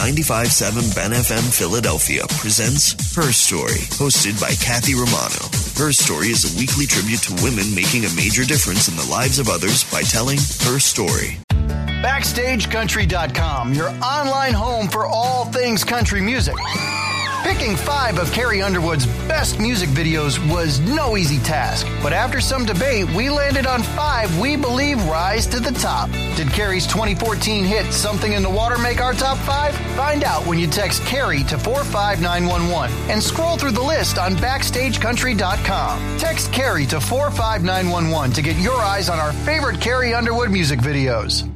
95.7 Ben FM Philadelphia presents Her Story, hosted by Kathy Romano. Her Story is a weekly tribute to women making a major difference in the lives of others by telling her story. BackstageCountry.com, your online home for all things country music. Picking 5 of Carrie Underwood's best music videos was no easy task, but after some debate, we landed on 5 we believe rise to the top. Did Carrie's 2014 hit Something in the Water make our top 5? Find out when you text Carrie to 45911 and scroll through the list on BackstageCountry.com. Text Carrie to 45911 to get your eyes on our favorite Carrie Underwood music videos.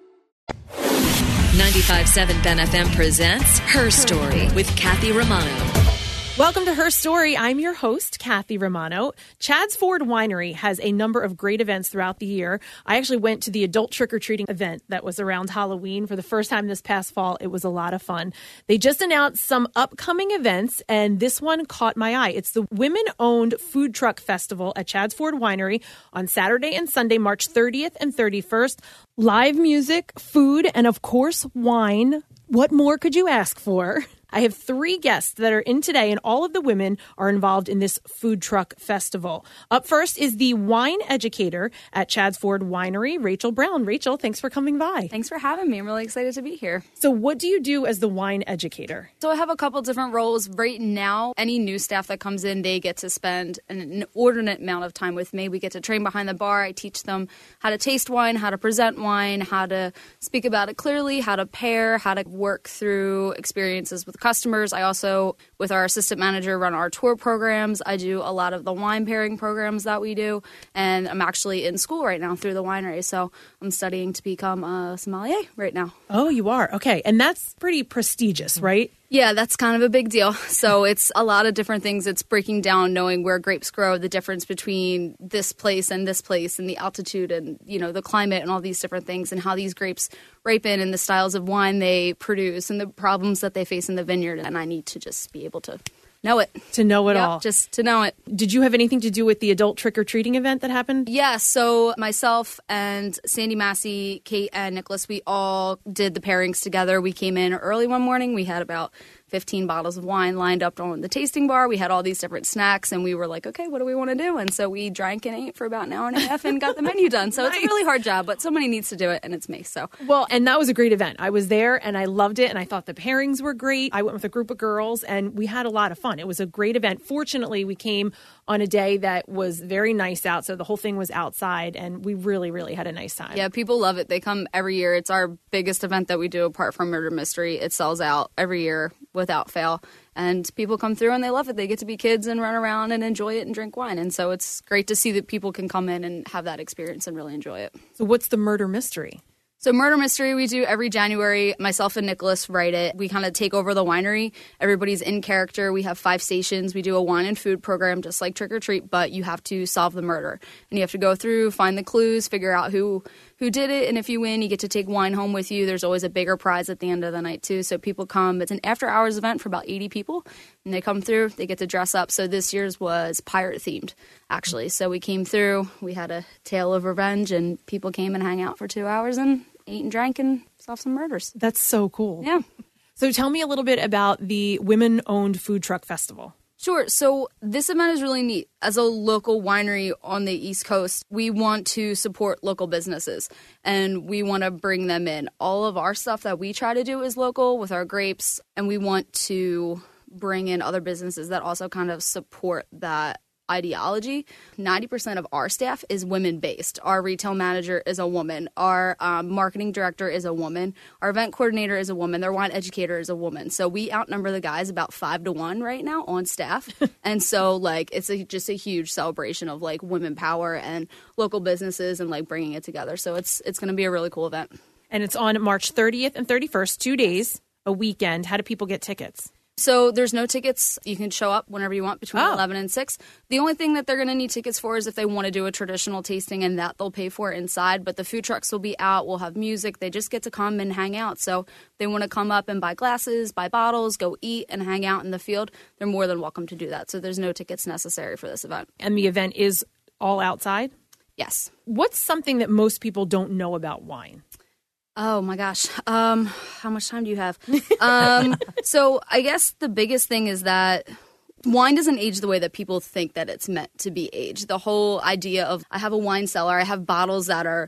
95.7 Ben FM presents Her Story with Kathy Romano. Welcome to Her Story. I'm your host, Kathy Romano. Chad's Ford Winery has a number of great events throughout the year. I actually went to the adult trick-or-treating event that was around Halloween for the first time this past fall. It was a lot of fun. They just announced some upcoming events, and this one caught my eye. It's the Women-Owned Food Truck Festival at Chad's Ford Winery on Saturday and Sunday, March 30th and 31st. Live music, food, and of course, wine. What more could you ask for? I have 3 guests that are in today, and all of the women are involved in this food truck festival. Up first is the wine educator at Chad's Ford Winery, Rachel Brown. Rachel, thanks for coming by. Thanks for having me. I'm really excited to be here. So what do you do as the wine educator? So I have a couple different roles. Right now, any new staff that comes in, they get to spend an inordinate amount of time with me. We get to train behind the bar. I teach them how to taste wine, how to present wine, how to speak about it clearly, how to pair, how to work through experiences with customers. I also, with our assistant manager, run our tour programs. I do a lot of the wine pairing programs that we do, and I'm actually in school right now through the winery, so I'm studying to become a sommelier right now. Oh, you are? Okay, and that's pretty prestigious, right? Yeah, that's kind of a big deal. So it's a lot of different things. It's breaking down, knowing where grapes grow, the difference between this place, and the altitude and, the climate and all these different things, and how these grapes ripen and the styles of wine they produce and the problems that they face in the vineyard. And I need to just be able to know it. To know it all. Just to know it. Did you have anything to do with the adult trick-or-treating event that happened? Yeah, so myself and Sandy Massey, Kate, and Nicholas, we all did the pairings together. We came in early one morning. We had about 15 bottles of wine lined up on the tasting bar. We had all these different snacks, and we were like, okay, what do we want to do? And so we drank and ate for about an hour and a half and got the menu done. So Nice. It's a really hard job, but somebody needs to do it, and it's me. So well, and that was a great event. I was there, and I loved it, and I thought the pairings were great. I went with a group of girls, and we had a lot of fun. It was a great event. Fortunately, we came on a day that was very nice out, so the whole thing was outside, and we really, really had a nice time. Yeah, people love it. They come every year. It's our biggest event that we do apart from Murder Mystery. It sells out every year without fail. And people come through and they love it. They get to be kids and run around and enjoy it and drink wine. And so it's great to see that people can come in and have that experience and really enjoy it. So what's the Murder Mystery? So Murder Mystery we do every January. Myself and Nicholas write it. We kind of take over the winery. Everybody's in character. We have 5 stations. We do a wine and food program just like Trick or Treat, but you have to solve the murder. And you have to go through, find the clues, figure out who did it. And if you win, you get to take wine home with you. There's always a bigger prize at the end of the night too. So people come. It's an after-hours event for about 80 people. And they come through. They get to dress up. So this year's was pirate-themed, actually. So we came through. We had a tale of revenge, and people came and hang out for 2 hours and ate and drank and solved some murders. That's so cool. Yeah. So tell me a little bit about the Women-Owned Food Truck Festival. Sure. So this event is really neat. As a local winery on the East Coast, we want to support local businesses, and we want to bring them in. All of our stuff that we try to do is local with our grapes, and we want to bring in other businesses that also kind of support that ideology. 90% of our staff is women-based. Our retail manager is a woman. Our marketing director is a woman. Our event coordinator is a woman. Their wine educator is a woman. So we outnumber the guys about 5-1 right now on staff. And so, it's just a huge celebration of, women power and local businesses and, bringing it together. So it's going to be a really cool event. And it's on March 30th and 31st, 2 days, a weekend. How do people get tickets? So there's no tickets. You can show up whenever you want between 11 and 6. The only thing that they're going to need tickets for is if they want to do a traditional tasting, and that they'll pay for inside. But the food trucks will be out. We'll have music. They just get to come and hang out. So if they want to come up and buy glasses, buy bottles, go eat and hang out in the field, they're more than welcome to do that. So there's no tickets necessary for this event. And the event is all outside? Yes. What's something that most people don't know about wine? Oh my gosh. How much time do you have? So I guess the biggest thing is that wine doesn't age the way that people think that it's meant to be aged. The whole idea of I have a wine cellar, I have bottles that are,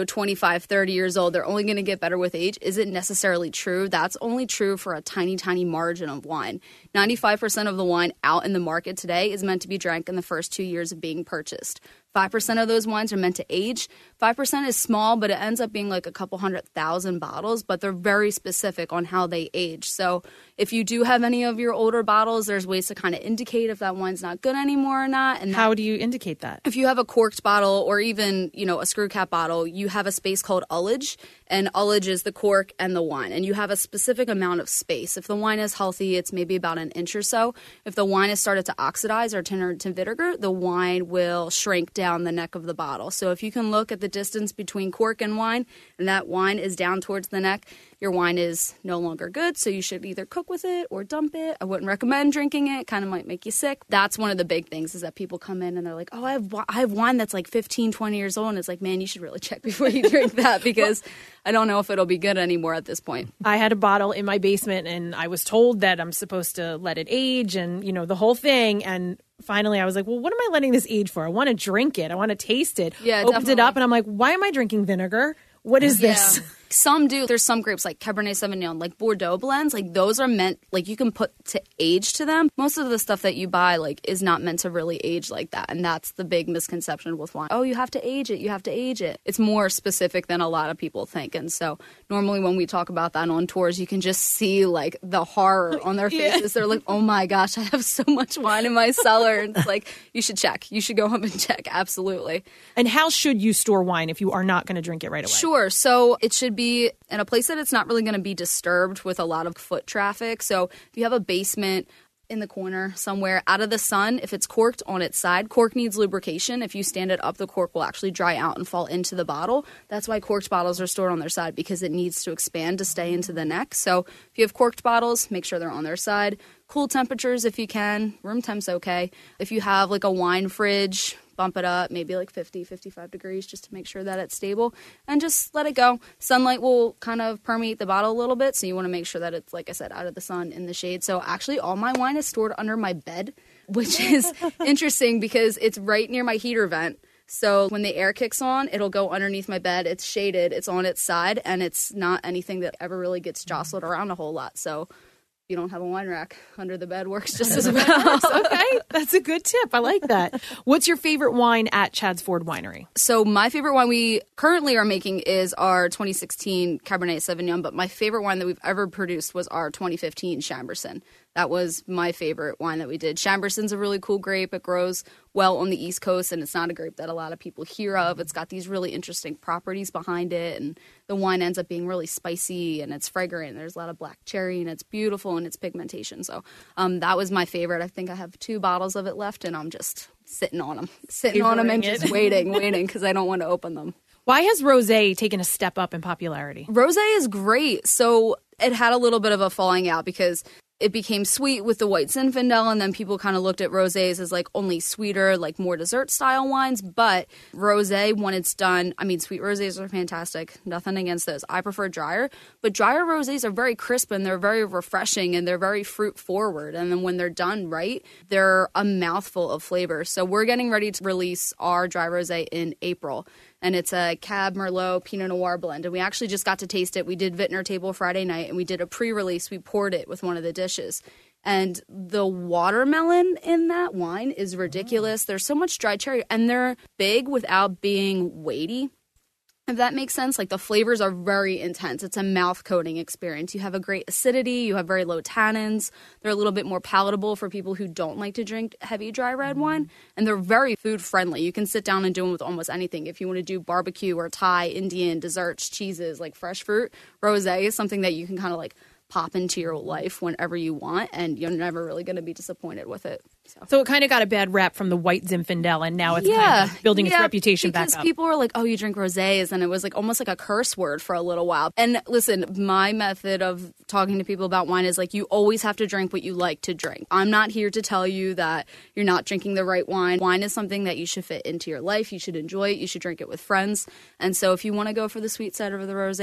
25, 30 years old, they're only going to get better with age, isn't necessarily true. That's only true for a tiny, tiny margin of wine. 95% of the wine out in the market today is meant to be drank in the first 2 years of being purchased. 5% of those wines are meant to age. 5% is small, but it ends up being like a couple 100,000 bottles, but they're very specific on how they age. So if you do have any of your older bottles, there's ways to kind of indicate if that wine's not good anymore or not. And how do you indicate that? If you have a corked bottle or even, a screw cap bottle, you have a space called ullage, and ullage is the cork and the wine, and you have a specific amount of space. If the wine is healthy, it's maybe about an inch or so. If the wine has started to oxidize or turn to vinegar, the wine will shrink down the neck of the bottle. So if you can look at the distance between cork and wine, and that wine is down towards the neck, your wine is no longer good, so you should either cook with it or dump it. I wouldn't recommend drinking it. It kind of might make you sick. That's one of the big things is that people come in and they're like, oh, I have wine that's like 15, 20 years old. And it's like, man, you should really check before you drink that because I don't know if it'll be good anymore at this point. I had a bottle in my basement and I was told that I'm supposed to let it age and, the whole thing. And finally I was like, well, what am I letting this age for? I want to drink it. I want to taste it. Yeah, Opened it up and I'm like, why am I drinking vinegar? What is this? Yeah. Some do. There's some grapes like Cabernet Sauvignon, like Bordeaux blends. Like those are meant, like you can put to age to them. Most of the stuff that you buy like is not meant to really age like that. And that's the big misconception with wine. Oh, you have to age it. You have to age it. It's more specific than a lot of people think. And so normally when we talk about that on tours, you can just see like the horror on their faces. Yeah. They're like, oh my gosh, I have so much wine in my cellar. And it's like, you should check. You should go home and check. Absolutely. And how should you store wine if you are not going to drink it right away? Sure. So it should be in a place that it's not really going to be disturbed with a lot of foot traffic. So if you have a basement in the corner somewhere out of the sun, if it's corked on its side, cork needs lubrication. If you stand it up, the cork will actually dry out and fall into the bottle. That's why corked bottles are stored on their side because it needs to expand to stay into the neck. So if you have corked bottles, make sure they're on their side. Cool temperatures if you can. Room temp's okay. If you have like a wine fridge, bump it up, maybe like 50, 55 degrees just to make sure that it's stable and just let it go. Sunlight will kind of permeate the bottle a little bit. So you want to make sure that it's, like I said, out of the sun in the shade. So actually all my wine is stored under my bed, which is interesting because it's right near my heater vent. So when the air kicks on, it'll go underneath my bed. It's shaded, it's on its side, and it's not anything that ever really gets jostled around a whole lot. So you don't have a wine rack under the bed works just as well. Okay, that's a good tip. I like that. What's your favorite wine at Chadds Ford Winery? So my favorite wine we currently are making is our 2016 Cabernet Sauvignon, but my favorite wine that we've ever produced was our 2015 Chambourcin. That was my favorite wine that we did. Chambourcin's a really cool grape. It grows well on the East Coast, and it's not a grape that a lot of people hear of. It's got these really interesting properties behind it, and the wine ends up being really spicy, and it's fragrant. There's a lot of black cherry, and it's beautiful in its pigmentation. So that was my favorite. I think I have 2 bottles of it left, and I'm just sitting on them and just waiting, because I don't want to open them. Why has rosé taken a step up in popularity? Rosé is great. So it had a little bit of a falling out because it became sweet with the white Zinfandel, and then people kind of looked at rosés as like only sweeter, like more dessert style wines. But rosé, when it's done, I mean, sweet rosés are fantastic. Nothing against those. I prefer drier, but drier rosés are very crisp and they're very refreshing and they're very fruit forward. And then when they're done right, they're a mouthful of flavor. So we're getting ready to release our dry rosé in April. And it's a Cab Merlot Pinot Noir blend. And we actually just got to taste it. We did Vintner Table Friday night, and we did a pre-release. We poured it with one of the dishes. And the watermelon in that wine is ridiculous. There's so much dried cherry, and they're big without being weighty. If that makes sense, like the flavors are very intense. It's a mouth coating experience. You have a great acidity. You have very low tannins. They're a little bit more palatable for people who don't like to drink heavy dry red wine. And they're very food friendly. You can sit down and do them with almost anything. If you want to do barbecue or Thai, Indian, desserts, cheeses, like fresh fruit, rosé is something that you can kind of like pop into your life whenever you want, and you're never really going to be disappointed with it. So it kind of got a bad rap from the white Zinfandel, and now it's kind of building its reputation back up. Because people are like, oh, you drink rosés, and it was like almost like a curse word for a little while. And listen, my method of talking to people about wine is like, you always have to drink what you like to drink. I'm not here to tell you that you're not drinking the right wine. Wine is something that you should fit into your life. You should enjoy it. You should drink it with friends. And so if you want to go for the sweet side of the rosés,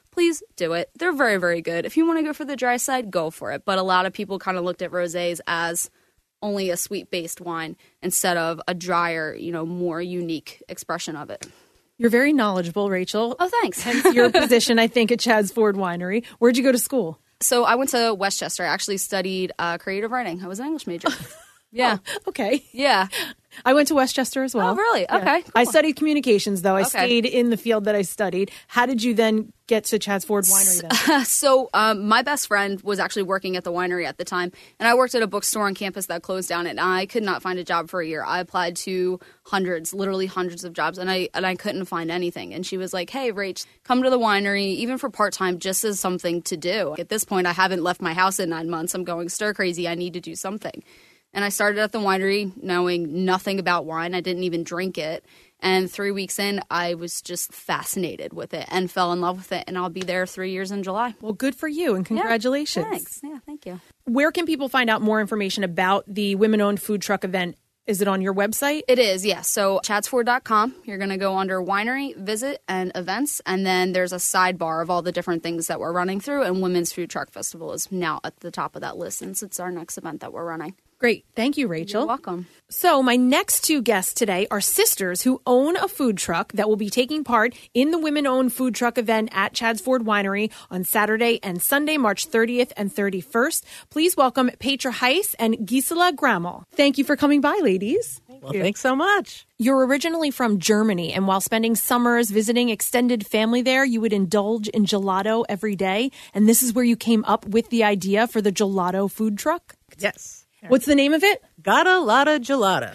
please do it. They're very, very good. If you want to go for the dry side, go for it. But a lot of people kind of looked at rosés as only a sweet-based wine instead of a drier, more unique expression of it. You're very knowledgeable, Rachel. Oh, thanks. Hence your position, I think, at Chad's Ford Winery. Where'd you go to school? So I went to Westchester. I actually studied creative writing. I was an English major. Yeah. Oh, okay. Yeah. I went to Westchester as well. Oh, really? Yeah. Okay. Cool. I studied communications, though. I stayed in the field that I studied. How did you then get to Chad's Ford Winery then? So my best friend was actually working at the winery at the time, and I worked at a bookstore on campus that closed down, and I could not find a job for a year. I applied to literally hundreds of jobs, and I couldn't find anything. And she was like, hey, Rach, come to the winery, even for part-time, just as something to do. At this point, I haven't left my house in 9 months. I'm going stir crazy. I need to do something. And I started at the winery knowing nothing about wine. I didn't even drink it. And 3 weeks in, I was just fascinated with it and fell in love with it. And I'll be there 3 years in July. Well, good for you and congratulations. Yeah, thanks. Yeah, thank you. Where can people find out more information about the women-owned food truck event? Is it on your website? It is, yes. So chadsford.com. You're going to go under winery, visit, and events. And then there's a sidebar of all the different things that we're running through. And Women's Food Truck Festival is now at the top of that list since it's our next event that we're running. Great. Thank you, Rachel. You're welcome. So my next two guests today are sisters who own a food truck that will be taking part in the women-owned food truck event at Chad's Ford Winery on Saturday and Sunday, March 30th and 31st. Please welcome Petra Heiss and Gisela Grammel. Thank you for coming by, ladies. Well, thanks so much. You're originally from Germany, and while spending summers visiting extended family there, you would indulge in gelato every day. And this is where you came up with the idea for the gelato food truck? Yes. What's the name of it? Gotta Lotta Gelata.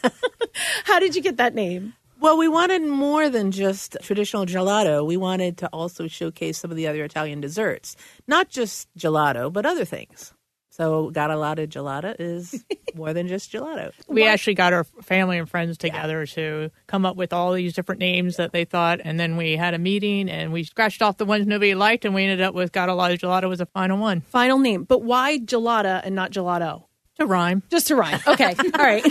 How did you get that name? Well, we wanted more than just traditional gelato. We wanted to also showcase some of the other Italian desserts. Not just gelato, but other things. So Gotta Lotta Gelata is more than just gelato. We actually got our family and friends together to come up with all these different names that they thought. And then we had a meeting and we scratched off the ones nobody liked. And we ended up with Gotta Lotta Gelata was the final one. Final name. But why gelata and not gelato? To rhyme. Just to rhyme. Okay. All right.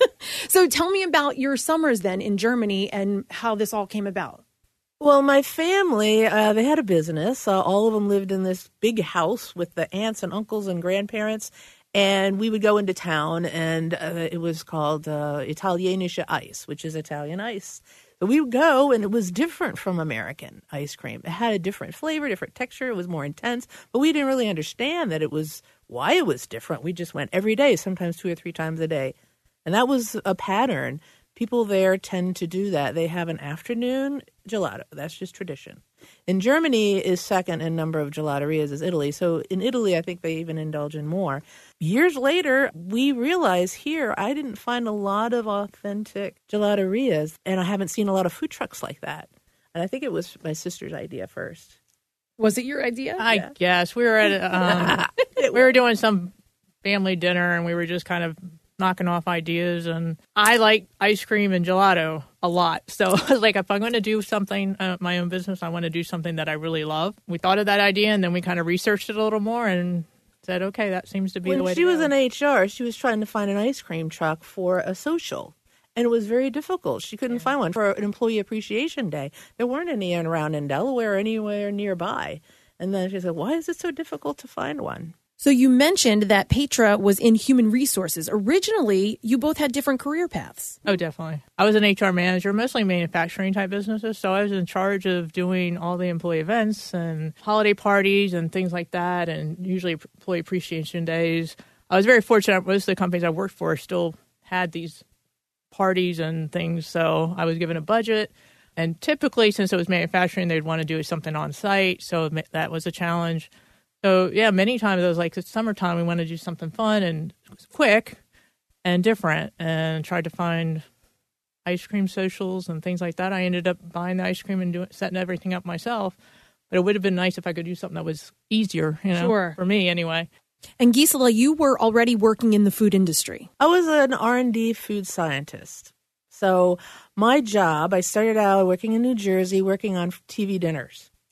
So tell me about your summers then in Germany and how this all came about. Well, my family, they had a business. All of them lived in this big house with the aunts and uncles and grandparents. And we would go into town, and it was called Italienische Eis, which is Italian ice. So we would go, and it was different from American ice cream. It had a different flavor, different texture. It was more intense. But we didn't really understand that why it was different. We just went every day, sometimes 2 or 3 times a day. And that was a pattern. People there tend to do that. They have an afternoon gelato. That's just tradition. In Germany is second in number of gelaterias is Italy. So in Italy, I think they even indulge in more. Years later, we realized here, I didn't find a lot of authentic gelaterias, and I haven't seen a lot of food trucks like that. And I think it was my sister's idea first. Was it your idea? I guess. We were at we were doing some family dinner, and we were just kind of knocking off ideas. And I like ice cream and gelato a lot. So I was like, if I'm going to do something, my own business, I want to do something that I really love. We thought of that idea, and then we kind of researched it a little more and said, okay, that seems to be the way to go. When she was in HR, she was trying to find an ice cream truck for a social. And it was very difficult. She couldn't find one for an employee appreciation day. There weren't any around in Delaware or anywhere nearby. And then she said, why is it so difficult to find one? So you mentioned that Petra was in human resources. Originally, you both had different career paths. Oh, definitely. I was an HR manager, mostly manufacturing type businesses. So I was in charge of doing all the employee events and holiday parties and things like that, and usually employee appreciation days. I was very fortunate. Most of the companies I worked for still had these parties and things. So I was given a budget. And typically, since it was manufacturing, they'd want to do something on site. So that was a challenge. So, yeah, many times I was like, it's summertime, we want to do something fun and quick and different, and tried to find ice cream socials and things like that. I ended up buying the ice cream and setting everything up myself. But it would have been nice if I could do something that was easier, Sure. for me anyway. And Gisela, you were already working in the food industry. I was an R&D food scientist. So my job, I started out working in New Jersey, working on TV dinners.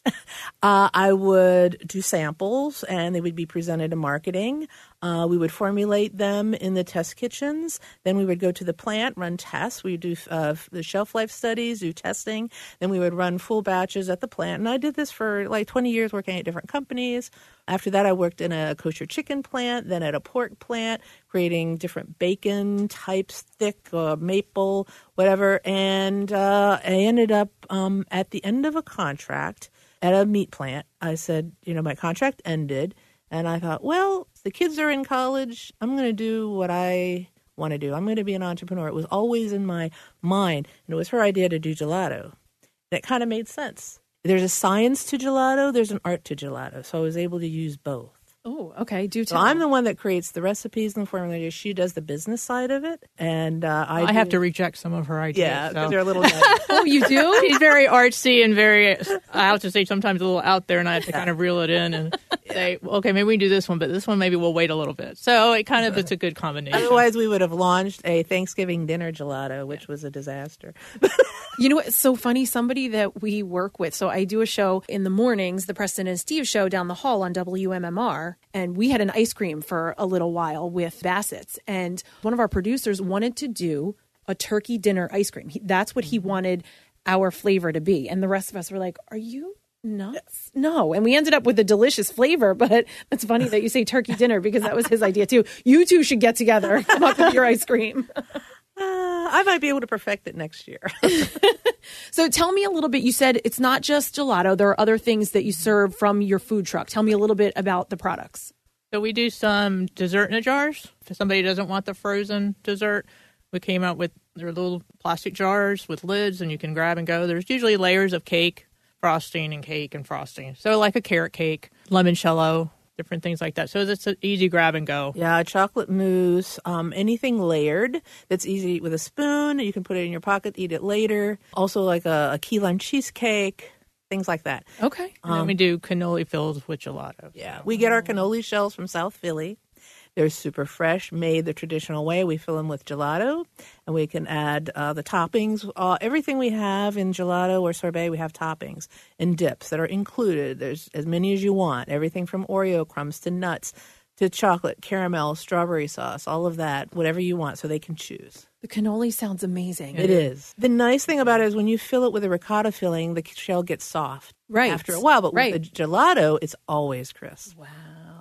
I would do samples, and they would be presented to marketing. We would formulate them in the test kitchens. Then we would go to the plant, run tests. We would do the shelf life studies, do testing. Then we would run full batches at the plant. And I did this for like 20 years working at different companies. After that, I worked in a kosher chicken plant, then at a pork plant, creating different bacon types, thick, maple, whatever. And I ended up at the end of a contract at a meat plant. I said, my contract ended, and I thought, well, the kids are in college. I'm going to do what I want to do. I'm going to be an entrepreneur. It was always in my mind, and it was her idea to do gelato. And it kind of made sense. There's a science to gelato. There's an art to gelato. So I was able to use both. Oh, okay. Do tell. So I'm the one that creates the recipes and the formula. She does the business side of it, and I have to reject some of her ideas. Yeah, because so. they're a little. Oh, you do? She's very artsy and very, I have to say, sometimes a little out there, and I have to kind of reel it in and say, okay, maybe we can do this one, but this one maybe we'll wait a little bit. So it's a good combination. Otherwise, we would have launched a Thanksgiving dinner gelato, which was a disaster. You know what's so funny? Somebody that we work with. So I do a show in the mornings, the Preston and Steve show down the hall on WMMR. And we had an ice cream for a little while with Bassett's. And one of our producers wanted to do a turkey dinner ice cream. That's what he wanted our flavor to be. And the rest of us were like, are you nuts? No. And we ended up with a delicious flavor. But it's funny that you say turkey dinner because that was his idea too. You two should get together and come up with your ice cream. I might be able to perfect it next year. So tell me a little bit. You said it's not just gelato. There are other things that you serve from your food truck. Tell me a little bit about the products. So we do some dessert in the jars. If somebody doesn't want the frozen dessert, we came out with their little plastic jars with lids, and you can grab and go. There's usually layers of cake, frosting, and cake and frosting. So like a carrot cake, limoncello, different things like that. So it's an easy grab and go. Yeah, chocolate mousse, anything layered that's easy to eat with a spoon. You can put it in your pocket, eat it later. Also like a key lime cheesecake, things like that. Okay. And then we do cannoli filled with gelato. Yeah, we get our cannoli shells from South Philly. They're super fresh, made the traditional way. We fill them with gelato, and we can add the toppings. Everything we have in gelato or sorbet, we have toppings and dips that are included. There's as many as you want. Everything from Oreo crumbs to nuts to chocolate, caramel, strawberry sauce, all of that, whatever you want, so they can choose. The cannoli sounds amazing. It is. The nice thing about it is when you fill it with a ricotta filling, the shell gets soft after a while. But with the gelato, it's always crisp. Wow.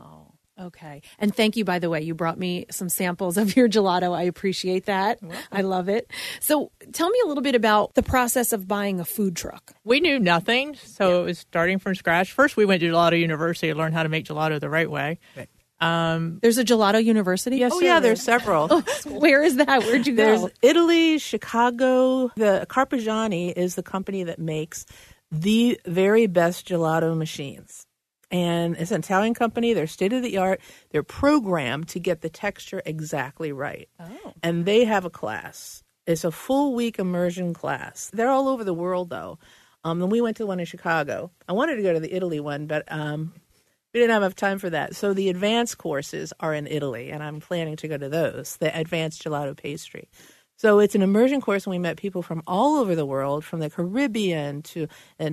Okay. And thank you, by the way. You brought me some samples of your gelato. I appreciate that. I love it. So tell me a little bit about the process of buying a food truck. We knew nothing, so it was starting from scratch. First, we went to Gelato University to learn how to make gelato the right way. Right. There's a Gelato University? Yes, there's several. Where is that? Where'd you go? There's Italy, Chicago. The Carpigiani is the company that makes the very best gelato machines. And it's an Italian company. They're state-of-the-art. They're programmed to get the texture exactly right. Oh. And they have a class. It's a full-week immersion class. They're all over the world, though. And we went to one in Chicago. I wanted to go to the Italy one, but we didn't have enough time for that. So the advanced courses are in Italy, and I'm planning to go to those, the advanced gelato pastry. So it's an immersion course, and we met people from all over the world, from the Caribbean to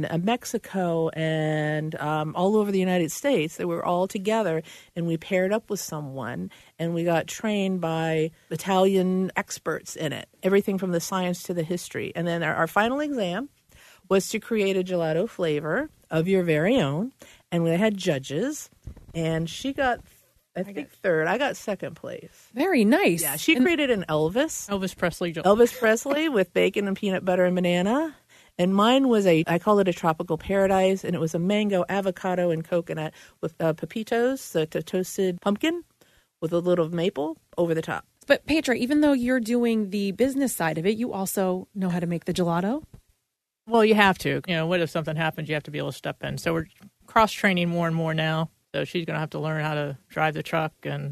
Mexico and all over the United States. They were all together, and we paired up with someone, and we got trained by Italian experts in it, everything from the science to the history. And then our final exam was to create a gelato flavor of your very own, and we had judges, and she got I think third. I got second place. Very nice. Yeah, she created an Elvis Presley gelato. Elvis Presley with bacon and peanut butter and banana. And mine was I call it a tropical paradise, and it was a mango, avocado, and coconut with pepitos, so toasted pumpkin with a little maple over the top. But Petra, even though you're doing the business side of it, you also know how to make the gelato? Well, you have to. What if something happens? You have to be able to step in. So we're cross-training more and more now. So she's going to have to learn how to drive the truck and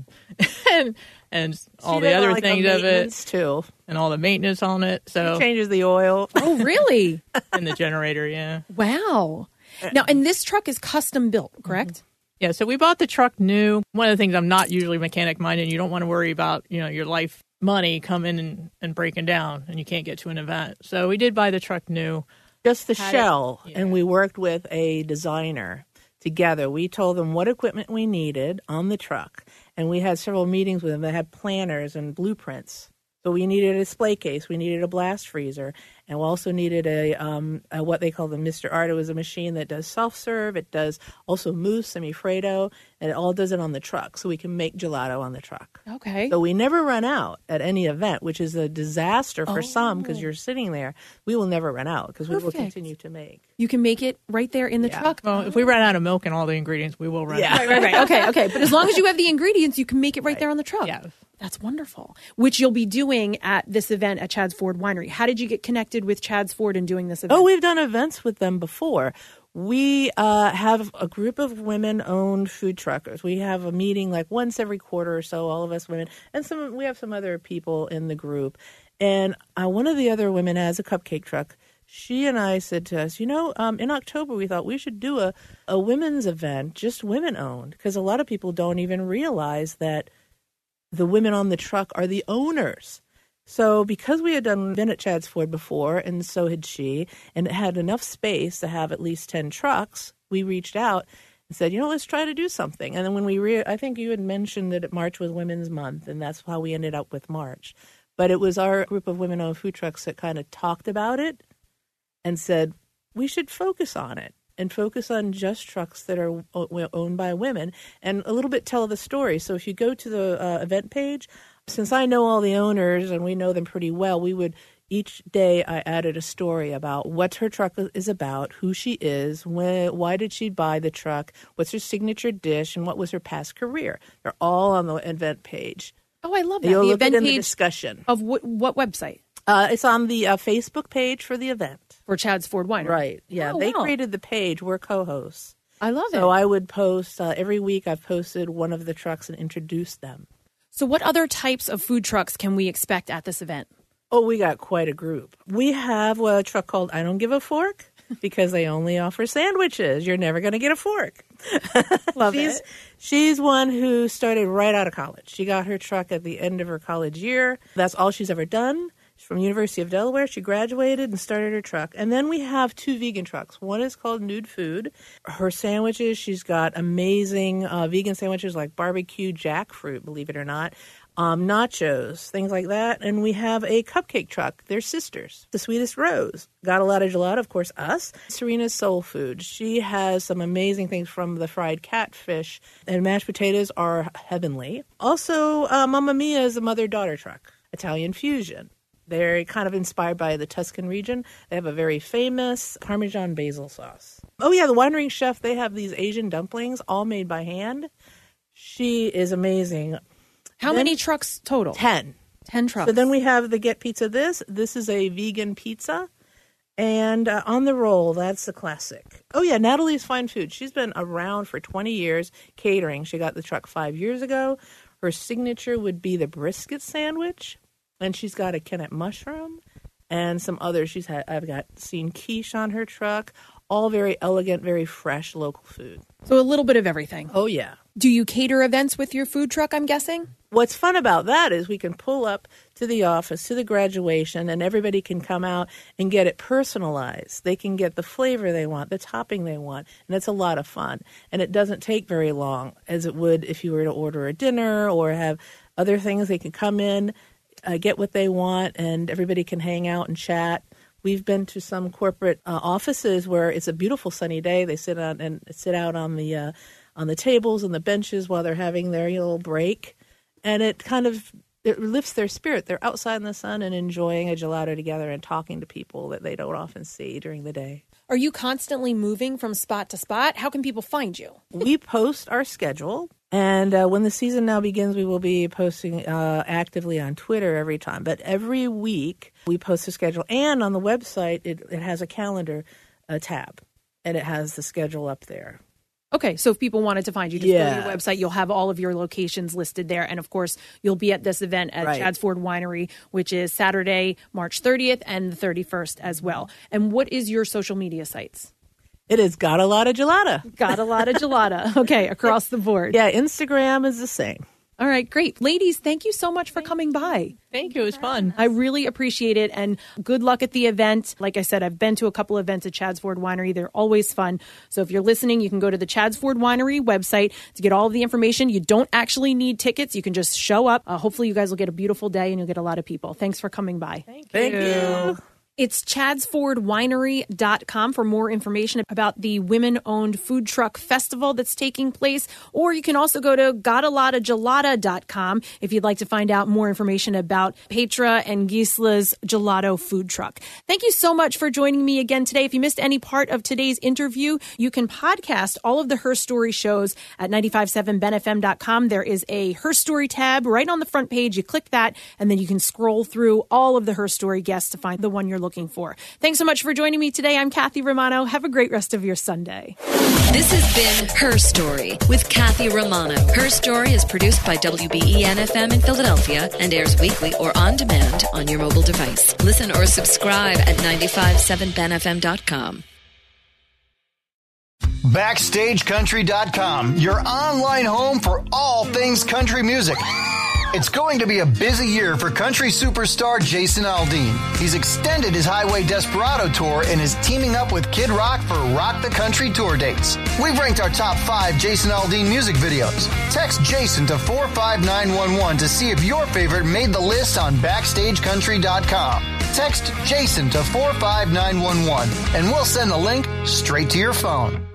all the other things of it too, and all the maintenance on it. So she changes the oil. Oh, really? And the generator, yeah. Wow. Now, and this truck is custom built, correct? Mm-hmm. Yeah. So we bought the truck new. One of the things, I'm not usually mechanic minded. You don't want to worry about your life money coming and breaking down, and you can't get to an event. So we did buy the truck new. Just the Had shell. it- And we worked with a designer together. We told them what equipment we needed on the truck. And we had several meetings with them that had planners and blueprints. So we needed a display case. We needed a blast freezer. And we also needed a what they call the Mr. Art. It was a machine that does self-serve. It does also mousse, semi-Freddo, and it all does it on the truck. So we can make gelato on the truck. Okay. So we never run out at any event, which is a disaster for some because you're sitting there. We will never run out because we will Perfect. continue to make. You can make it right there in the truck. Well, if we run out of milk and all the ingredients, we will run Yeah. out. Right. Okay. But as long as you have the ingredients, you can make it right there on the truck. Yeah. That's wonderful. Which you'll be doing at this event at Chad's Ford Winery. How did you get connected with Chad's Ford and doing this event? Oh, we've done events with them before. We have a group of women-owned food truckers. We have a meeting like once every quarter or so, all of us women, and we have some other people in the group. And one of the other women has a cupcake truck. She and I said to us, in October we thought we should do a women's event, just women-owned, because a lot of people don't even realize that the women on the truck are the owners. So because we had been at Chad's Ford before, and so had she, and it had enough space to have at least 10 trucks, we reached out and said, let's try to do something. And then when I think you had mentioned that March was Women's Month, and that's how we ended up with March. But it was our group of women-owned food trucks that kind of talked about it and said, we should focus on it and focus on just trucks that are owned by women and a little bit tell the story. So if you go to the event page, since I know all the owners and we know them pretty well, each day I added a story about what her truck is about, who she is, why did she buy the truck, what's her signature dish, and what was her past career. They're all on the event page. Oh, I love that. You'll The look at event it in the page discussion. of what website? It's on the Facebook page for the event. For Chad's Ford Winery. Right. Yeah, Oh, they wow. created the page. We're co-hosts. I love it. So I would post every week. I've posted one of the trucks and introduced them. So what other types of food trucks can we expect at this event? Oh, we got quite a group. We have a truck called I Don't Give a Fork because they only offer sandwiches. You're never going to get a fork. Love it. She's one who started right out of college. She got her truck at the end of her college year. That's all she's ever done. She's from University of Delaware. She graduated and started her truck. And then we have 2 vegan trucks. One is called Nude Food. Her sandwiches, she's got amazing vegan sandwiches like barbecue jackfruit, believe it or not, nachos, things like that. And we have a cupcake truck. They're sisters. The Sweetest Rose. Got a lot of gelato, of course, us. Serena's Soul Food. She has some amazing things from the fried catfish, and mashed potatoes are heavenly. Also, Mamma Mia is a mother-daughter truck. Italian fusion. They're kind of inspired by the Tuscan region. They have a very famous Parmesan basil sauce. Oh, yeah, the winery chef, they have these Asian dumplings all made by hand. She is amazing. How many trucks total? 10. 10 trucks. So then we have the Get Pizza This. This is a vegan pizza. And On the Roll, that's the classic. Oh, yeah, Natalie's Fine Food. She's been around for 20 years catering. She got the truck 5 years ago. Her signature would be the brisket sandwich. And she's got a Kennet mushroom and some others. I've seen quiche on her truck. All very elegant, very fresh local food. So a little bit of everything. Oh, yeah. Do you cater events with your food truck, I'm guessing? What's fun about that is we can pull up to the office, to the graduation, and everybody can come out and get it personalized. They can get the flavor they want, the topping they want, and it's a lot of fun. And it doesn't take very long, as it would if you were to order a dinner or have other things. They can come in, get what they want, and everybody can hang out and chat. We've been to some corporate offices where it's a beautiful sunny day. They sit out on the tables and the benches while they're having their little break, and it lifts their spirit. They're outside in the sun and enjoying a gelato together and talking to people that they don't often see during the day. Are you constantly moving from spot to spot? How can people find you? We post our schedule, and when the season now begins, we will be posting actively on Twitter every time. But every week, we post a schedule, and on the website, it has a calendar tab, and it has the schedule up there. Okay, so if people wanted to find you, just go to your website. You'll have all of your locations listed there. And, of course, you'll be at this event at Chad's Ford Winery, which is Saturday, March 30th and the 31st as well. And what is your social media sites? It is Got a Lot of Gelata. Got a Lot of Gelata. Okay, across the board. Yeah, Instagram is the same. All right, great. Ladies, thank you so much for coming by. Thank you. It was fun. I really appreciate it, and good luck at the event. Like I said, I've been to a couple events at Chadds Ford Winery. They're always fun. So if you're listening, you can go to the Chadds Ford Winery website to get all of the information. You don't actually need tickets. You can just show up. Hopefully you guys will get a beautiful day and you'll get a lot of people. Thanks for coming by. Thank you. It's chadsfordwinery.com for more information about the women-owned food truck festival that's taking place. Or you can also go to gottalottagelata.com if you'd like to find out more information about Petra and Gisla's gelato food truck. Thank you so much for joining me again today. If you missed any part of today's interview, you can podcast all of the Her Story shows at 957benfm.com. There is a Her Story tab right on the front page. You click that, and then you can scroll through all of the Her Story guests to find the one you're looking for. Thanks so much for joining me today. I'm Kathy Romano. Have a great rest of your Sunday. This has been Her Story with Kathy Romano. Her Story is produced by WBEN-FM in Philadelphia and airs weekly or on demand on your mobile device. Listen or subscribe at 957benfm.com. BackstageCountry.com, your online home for all things country music. It's going to be a busy year for country superstar Jason Aldean. He's extended his Highway Desperado tour and is teaming up with Kid Rock for Rock the Country tour dates. We've ranked our top 5 Jason Aldean music videos. Text Jason to 45911 to see if your favorite made the list on BackstageCountry.com. Text Jason to 45911 and we'll send the link straight to your phone.